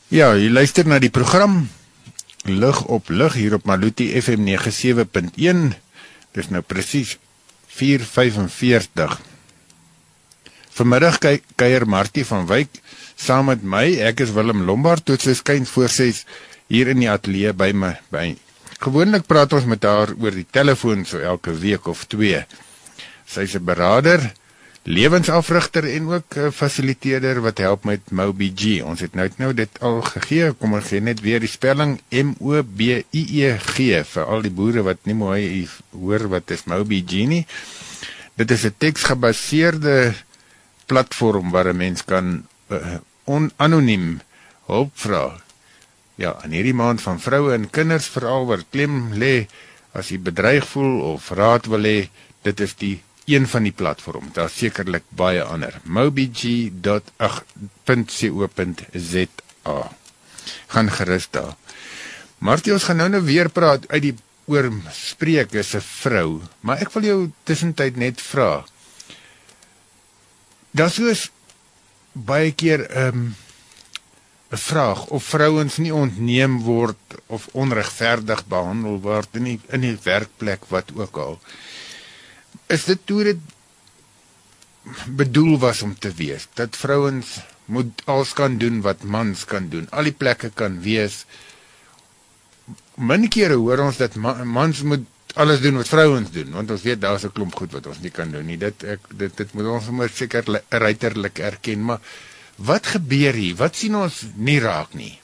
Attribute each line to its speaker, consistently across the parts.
Speaker 1: Ja, jy luister na die program Lig op Lig hier op Maluti FM 97.1. Dis nou presies 4:45. Vanmiddag kuier Martie van Wyk saam met my. Ek is Willem Lombard, tot sy skuins voor 6 hier in die ateljee by my. Gewoonlik praat ons met haar oor die telefoon so elke week of 2. Sy is 'n beraader, lewensafrigter en ook 'n fasiliteerder wat help met MobiG. Ons het nou dit al gegee, kom ons gee net weer die spelling MobiIEG vir al die boere wat nie mooi hoor wat is MobiG nie. Dit is 'n teksgebaseerde platform waar 'n mens kan anoniem hulp vra. Ja, in hierdie maand van vroue en kinders veral waar klem lê, as jy bedreig voel of raad wil hê, dit is die een van die platform. Daar sekerlik baie ander. mobig.co.za. Gaan gerus daar. Martie, ons gaan nou weer praat oor spreek is 'n vrou, maar ek wil jou tussentyd net vra. Daar soos baie keer 'n vraag of vrouens nie ontneem word of onregverdig behandel word in die werkplek wat ook al. Is dit hoe dit bedoel was om te wees, dat vrouens moet alles kan doen wat mans kan doen, al die plekke kan wees. Min kere hoor ons dat mans moet alles doen wat vrouens doen, want ons weet daar is 'n klomp goed wat ons nie kan doen nie. Dit moet ons maar seker ruiterlik erken, maar wat gebeur hier? Wat sien ons nie raak nie?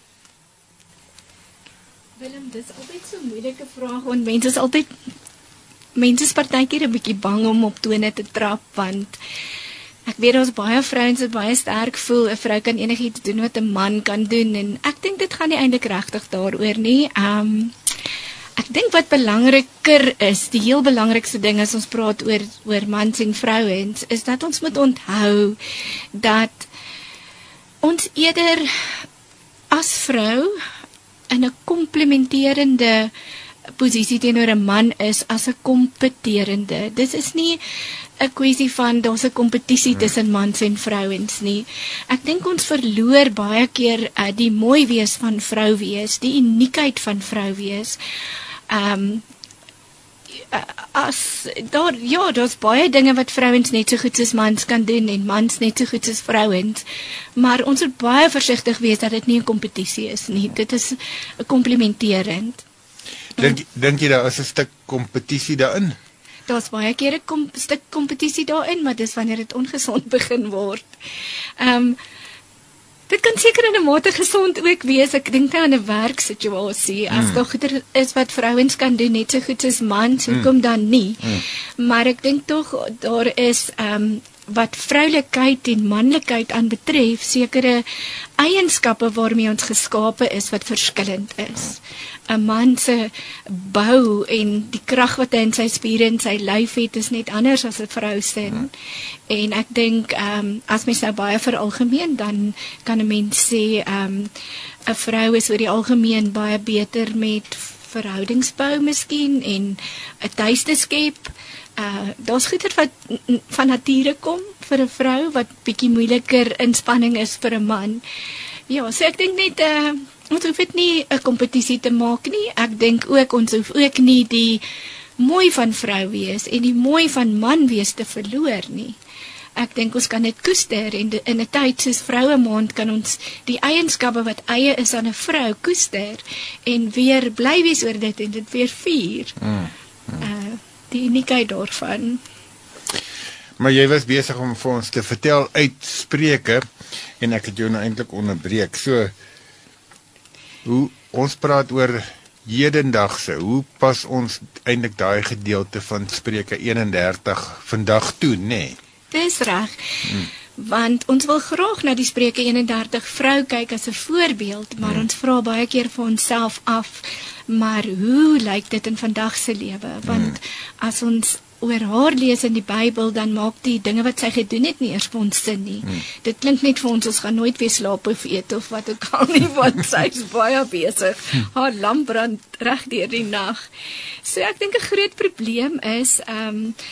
Speaker 2: Willem, dis altyd so 'n moeilike vraag, want mense is partykeer 'n bietjie bang om op tone te trap, want ek weet ons baie vrouens wat baie sterk voel, 'n vrou kan enigiets doen wat 'n man kan doen, en ek dink dit gaan nie eintlik regtig daaroor nie. Ek dink wat belangriker is, die heel belangrikste ding as ons praat oor mans en vrouens, is dat ons moet onthou dat ons eerder as vrou in 'n komplementerende posisie teenoor 'n man is as 'n kompeterende. Dit is nie 'n kwessie van daar's 'n kompetisie tussen mans en vrouens nie. Ek dink ons verloor baie keer die mooi wees van vrou wees, die uniekheid van vrou wees. Daar's baie dinge wat vrouens net so goed as mans kan doen en mans net so goed as vrouens, maar ons moet baie versigtig wees dat dit nie 'n kompetisie is nie. Dit is 'n komplementerend.
Speaker 1: Dink jy daar is 'n stuk kompetisie daarin?
Speaker 2: Daar's baie keer 'n stuk kompetisie daarin, maar dis wanneer dit ongesond begin word. Dit kan seker in 'n mate gesond ook wees. Ek dink nou aan 'n werksituasie. As daar goeie is wat vrouens kan doen net so goed as mans, hoekom dan nie? Maar ek dink tog daar is wat vroulikheid en manlikheid aanbetref, sekere eienskappe waarmee ons geskape is wat verskillend is. 'n Man se bou en die krag wat hy in sy spiere en sy lyf het, is net anders as 'n vrou se. En ek dink as mens nou baie veralgemeen, dan kan 'n mens sê 'n vrou is oor die algemeen baie beter met verhoudingsbou miskien en 'n tuiste skep. Daar's goeie wat van nature kom vir 'n vrou wat bietjie moeiliker inspanning is vir 'n man. Ja, so ek dink net ons hoef dit nie 'n kompetisie te maak nie. Ek dink ook ons hoef ook nie die mooi van vrou wees en die mooi van man wees te verloor nie. Ek dink ons kan dit koester en in 'n tyd soos Vroue Maand kan ons die eienskappe wat eie is aan 'n vrou koester en weer bly wees oor dit en dit weer vier. Die uniekheid daarvan.
Speaker 1: Maar jy was besig om vir ons te vertel uit Spreuke en ek het jou nou eintlik onderbreek. So, hoe ons praat oor hedendagse, hoe pas ons eintlik daai gedeelte van Spreuke 31 vandag toe, nê?
Speaker 2: Dis reg. Want ons wil graag na die Spreuke 31 vrou kyk as 'n voorbeeld, maar ons vra baie keer vir onsself af, maar hoe lyk dit in vandag se lewe? Want as ons oor haar lees in die Bybel, dan maak die dinge wat sy gedoen het nie eers vir ons sin nie. Dit klink net vir ons gaan nooit weer slaap of eet of wat ook al nie, want sy is baie besig. Haar lamp brand reg deur die nag. So ek dink 'n groot probleem is,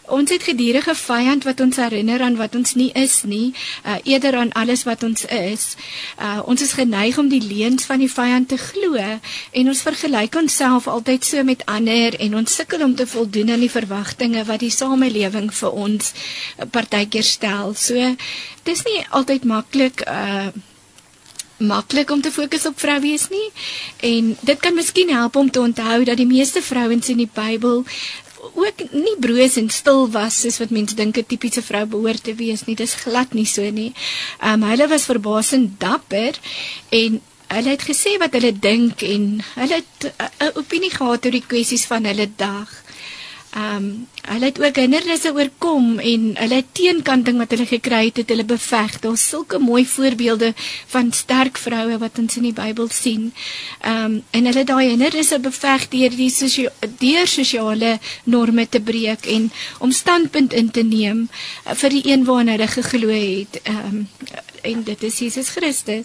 Speaker 2: Ons het gedurende vyand wat ons herinner aan wat ons nie is nie, eerder aan alles wat ons is. Ons is geneig om die leuns van die vyand te glo en ons vergelyk onsself altyd so met ander en ons sukkel om te voldoen aan die verwagtinge wat die samelewing vir ons partykeer stel. So dis nie altyd maklik om te fokus op vrou wees nie, en dit kan miskien help om te onthou dat die meeste vrouens in die Bybel ook nie broos en stil was, soos wat mense dink 'n tipiese vrou behoort te wees nie. Dis glad nie so nie. Hulle was verbasend dapper, en hulle het gesê wat hulle dink, en hulle het 'n opinie gehad oor die kwessies van hulle dag. Hulle het ook hindernisse oorkom, en hulle teenkanting wat hulle gekry het hulle beveg. Daar's sulke mooi voorbeelde van sterk vroue wat ons in die Bybel sien. En hulle het daai hindernisse beveg deur sosiale norme te breek en om standpunt in te neem vir die een waarna hulle geglo het. En dit is Jesus Christus.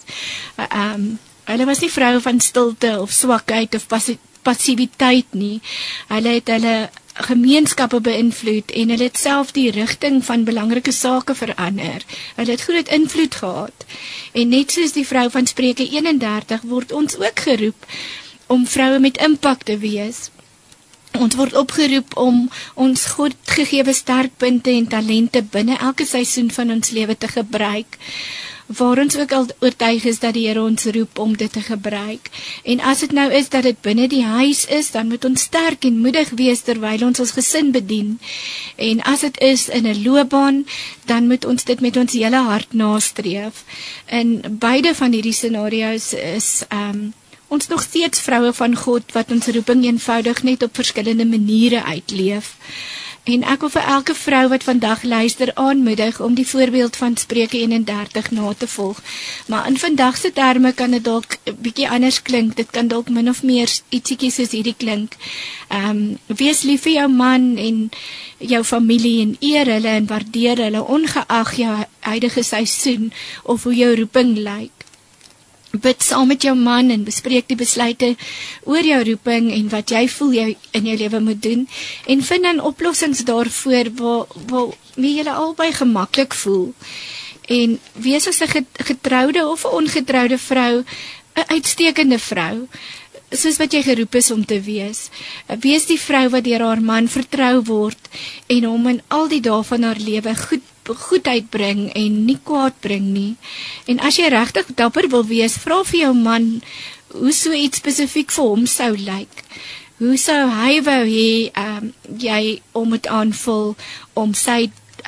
Speaker 2: Hulle was nie vroue van stilte of swakheid of passiwiteit nie. Hulle het hulle gemeenskappe beïnvloed en hulle het self die rigting van belangrike sake verander. Hulle het groot invloed gehad. En net soos die vrou van Spreuke 31 word ons ook geroep om vroue met impak te wees. Ons word opgeroep om ons God gegewe sterkpunte en talente binne elke seisoen van ons lewe te gebruik, waar ons ook al oortuig is dat die Here ons roep om dit te gebruik. En as dit nou is dat dit binne die huis is, dan moet ons sterk en moedig wees terwyl ons gesin bedien. En as dit is in 'n loopbaan, dan moet ons dit met ons hele hart nastreef. In beide van hierdie scenario's is ons nog steeds vroue van God wat ons roeping eenvoudig net op verskillende maniere uitleef. En ek wil vir elke vrou wat vandag luister aanmoedig om die voorbeeld van Spreuke 31 na te volg. Maar in vandag se terme kan dit dalk 'n bietjie anders klink. Dit kan dalk min of meer ietsiekies soos hierdie klink. Wees lief vir jou man en jou familie en eer hulle en waardeer hulle ongeag jou huidige seisoen of hoe jou roeping lyk. Bid saam met jou man en bespreek die besluite oor jou roeping en wat jy voel jy in jou lewe moet doen, en vind dan oplossings daarvoor waar julle albei gemaklik voel. En wees as 'n getroude of 'n ongetroude vrou 'n uitstekende vrou, soos wat jy geroep is om te wees. Wees die vrou wat deur haar man vertrou word en hom in al die dae van haar lewe goedheid bring en nie kwaad bring nie. En as jy regtig dapper wil wees, vra vir jou man hoe so iets spesifiek vir hom sou lyk. Hoe sou hy wou hê jy om het aanvul om sy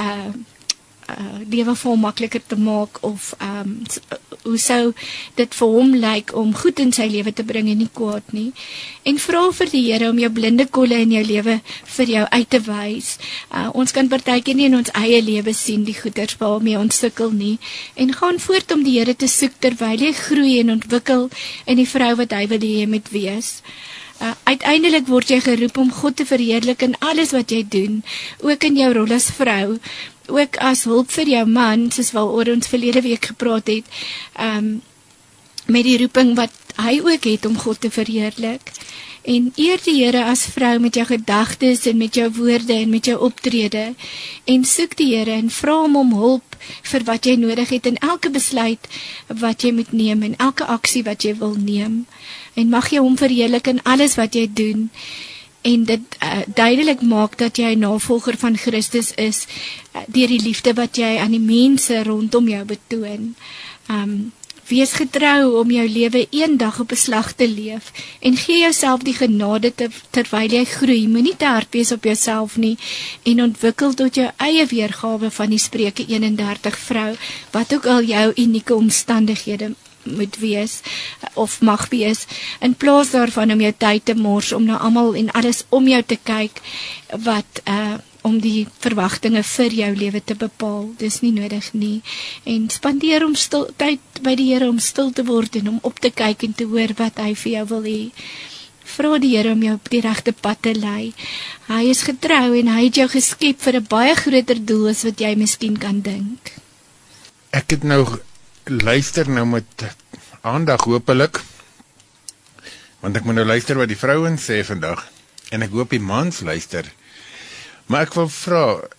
Speaker 2: lewe vir hom makliker te maak, of hoe sou dit vir hom lyk om goed in sy lewe te bring en nie kwaad nie. En vra vir die Here om jou blinde kolle in jou lewe vir jou uit te wys. Ons kan partykeer nie in ons eie lewe sien die goeders waarmee ons sukkel nie, en gaan voort om die Here te soek terwyl jy groei en ontwikkel in die vrou wat hy wil hê jy moet wees. Uiteindelik word jy geroep om God te verheerlik in alles wat jy doen, ook in jou rol as vrou, ook as hulp vir jou man, soos waaroor ons verlede week gepraat het, met die roeping wat hy ook het om God te verheerlik. En eer die Here as vrou met jou gedagtes en met jou woorde en met jou optrede, en soek die Here en vra hom om hulp vir wat jy nodig het in elke besluit wat jy moet neem en elke aksie wat jy wil neem. En mag jy hom verheerlik in alles wat jy doen, en dit duidelik maak dat jy 'n navolger van Christus is, deur die liefde wat jy aan die mense rondom jou betoon. Wees getrou om jou lewe eendag op beslag te leef, en gee jouself die genade terwyl jy groei. Moenie te hard wees op jouself nie, en ontwikkel tot jou eie weergawe van die Spreuke 31 vrou, wat ook al jou unieke omstandighede moet wees, of mag wees, in plaas daarvan om jou tyd te mors, om na almal en alles om jou te kyk, wat om die verwagtinge vir jou lewe te bepaal. Dis nie nodig nie. En spandeer tyd by die Here om stil te word en om op te kyk en te hoor wat hy vir jou wil hê. Vra die Here om jou op die regte pad te lei. Hy is getrou en hy het jou geskep vir 'n baie groter doel as wat jy miskien kan dink.
Speaker 1: Ek het nou luister nou met aandag hopelik, want ek moet nou luister wat die vrouens sê vandag, en ek hoop die mans luister. Maar ek wil vra,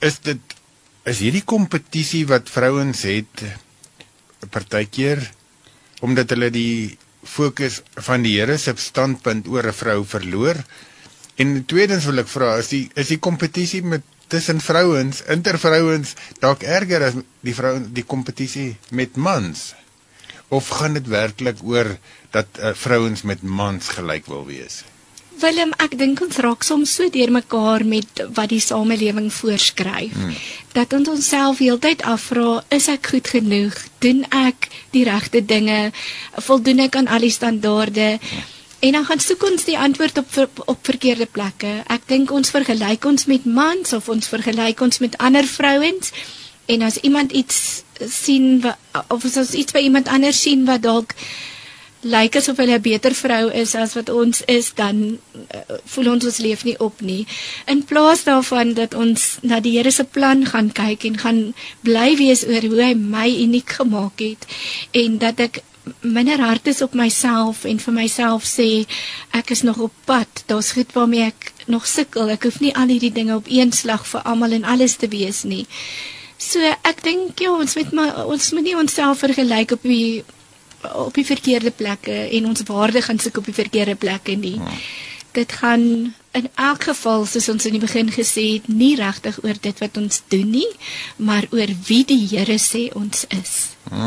Speaker 1: is hierdie kompetisie wat vrouens het partykeer omdat hulle die fokus van die Here se standpunt oor 'n vrou verloor. En tweedens wil ek vra, is die kompetisie met tussen vrouens, intervrouens dalk erger as die kompetisie met mans? Of gaan dit werklik oor dat vrouens met mans gelyk wil wees?
Speaker 2: Willem, ek dink ons raak soms so deurmekaar met wat die samelewing voorskryf, dat ons onsself heeltyd afvra, is ek goed genoeg? Doen ek die regte dinge? Voldoen ek aan al die standaarde? En dan gaan soek ons die antwoord op verkeerde plekke. Ek dink ons vergelyk ons met mans, of ons vergelyk ons met ander vrouens, en as iemand iets sien, of as iets by iemand anders sien wat dalk lyk asof hulle 'n beter vrou is as wat ons is, dan voel ons leef nie op nie. In plaas daarvan dat ons na die Here se plan gaan kyk en gaan bly wees oor hoe hy my uniek gemaak het, en dat ek minder hard is op myself en vir myself sê, ek is nog op pad, daar's goed waarmee ek nog sukkel, ek hoef nie al hierdie dinge op een slag vir almal en alles te wees nie. So ek dink ja, ons moet nie onsself vergelyk op die verkeerde plekke en ons waarde gaan soek op die verkeerde plekke nie. Dit gaan in elk geval, soos ons in die begin gesê het, nie regtig oor dit wat ons doen nie, maar oor wie die Here sê ons is.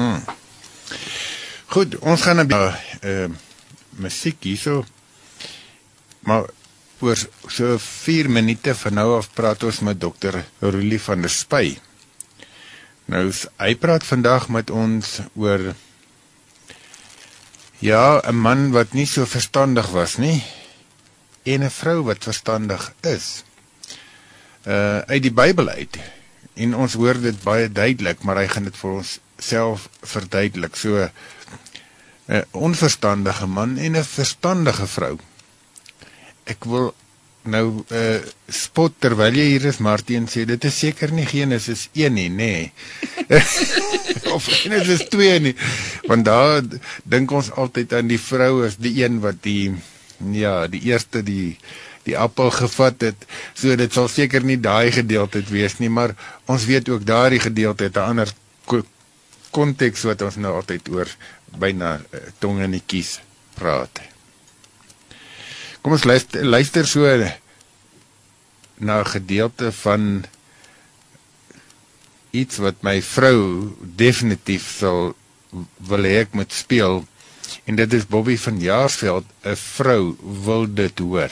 Speaker 1: Goed, ons gaan 'n musiek hierso, maar oor so 4 minute van nou af praat ons met Dr. Roelie van der Spy. Nou, hy praat vandag met ons oor 'n man wat nie so verstandig was nie, en 'n vrou wat verstandig is. Uit die Bybel uit. En ons hoor dit baie duidelik, maar hy gaan dit vir ons self verduidelik. So, 'n onverstandige man en 'n verstandige vrou. Ek wil nou spot terwyl jy hier is, Martin, sê, dit is seker nie Genesis 1 nie, nee. Of Genesis 2 nie. Want daar dink ons altyd aan die vrou as die een wat die eerste die appel gevat het. So dit sal seker nie daai gedeelte wees nie, maar ons weet ook daardie gedeelte het 'n ander konteks wat ons nou altyd oor byna tong in die kies praat. Kom ons luister so na 'n gedeelte van iets wat my vrou definitief wil hê ek moet speel, en dit is Bobby van Jaarsveld, 'n vrou wil dit hoor.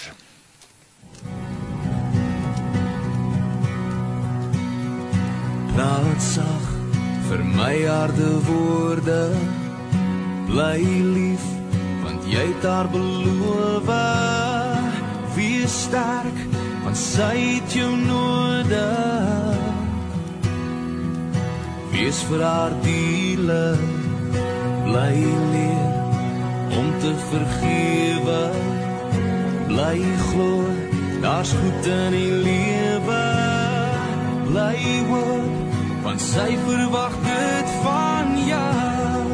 Speaker 3: Praat sag vir my harde woorde, bly lief, want jy het haar beloof. Wees sterk, want sy het jou nodig. Wees vir haar dielik, bly leer om te vergewe. Bly glo, daar's goed in die lewe. Bly hoop, want sy verwag dit van jou.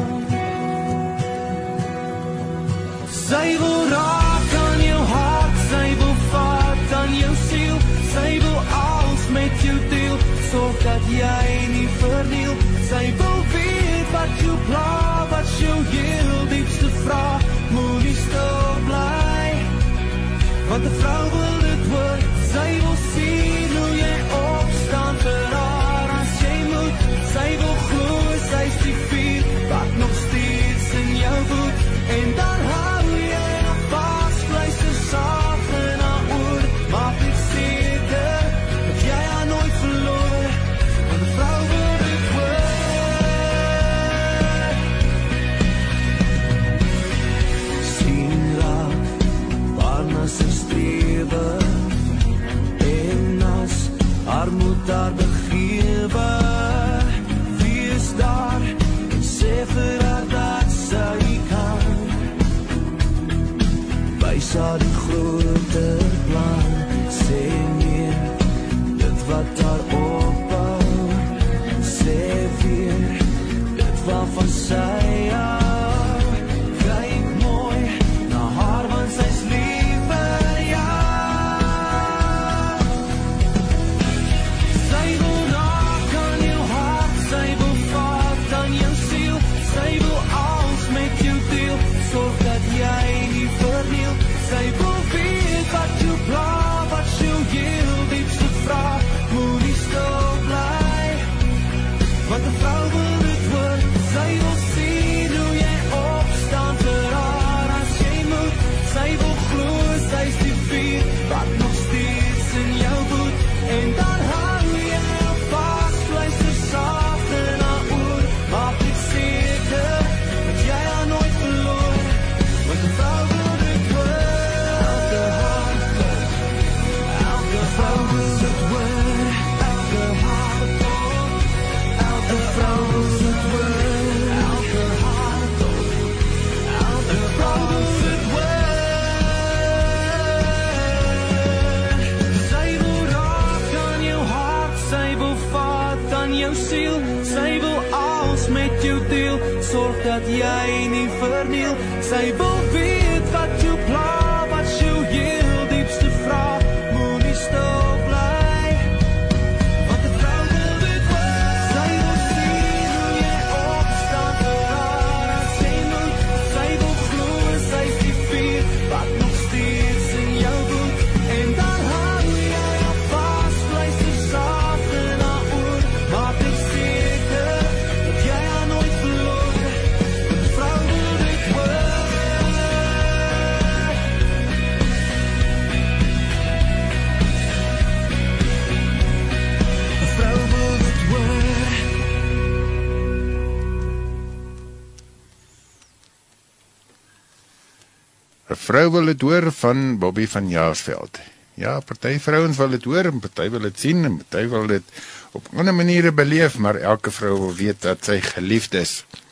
Speaker 3: Sy wil raak aan jou hart, sy wil vat aan jou siel, sy wil alles met jou deel, sorg dat jy nie verniel. Sy wil weet wat jou pla, wat jou heel diepste vraag, moenie stil bly, want 'n vrou wil dit hoor. Sy wil sien hoe jy opstaan vir haar as jy moet. Sy wil glo, sy's die vuur wat nog steeds in jou woed, en dan hou jy nog vas, bly so saag in haar oor. Maak dit seker dat jy haar nooit verloor, want 'n vrou wil dit hoor. Sien raak waarna sy strewe, en as haar moet daar begewe. Wees daar en sê vir haar dat sy kan. Wys haar die grote plan, sê meer dit wat haar opbou, sê weer dit waarvan sy hou. Kyk mooi na haar, want sy's lief vir jou. Sy wil sorg dat jy nie verniel. Sy wil weet wat jou pla, wat jou heel diepste vraag. Moenie stil bly, want 'n vrou wil dit hoor. Sy wil sien hoe jy opstaan vir haar as sy moet. Sy wil glo sy is die vuur wat nog steeds in jou woed. En dan hou jy op vas, luister saaf in haar oor. Maak dit seker dat jy haar nooit verloor. 'n vrou wil dit hoor. 'n vrou wil dit hoor.
Speaker 1: "'n Vrou wil dit hoor" van Bobby van Jaarsveld. Ja, party vrouens wil dit hoor en party wil dit sien en party wil dit op ander maniere beleef, maar elke vrou wil weet dat sy geliefd is.